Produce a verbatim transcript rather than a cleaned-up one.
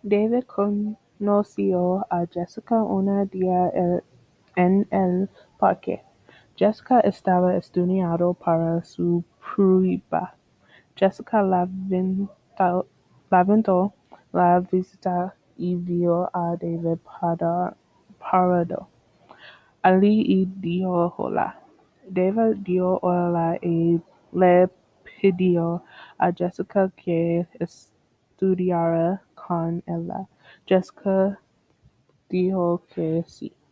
David conoció a Jessica un día el- en el parque. Jessica estaba estudiando para su prueba. Jessica lamentó lamentó la visita y vio a David para- parado allí y dijo hola. David dio hola y le pidió a Jessica que estudiara con ella. Jessica dijo que sí.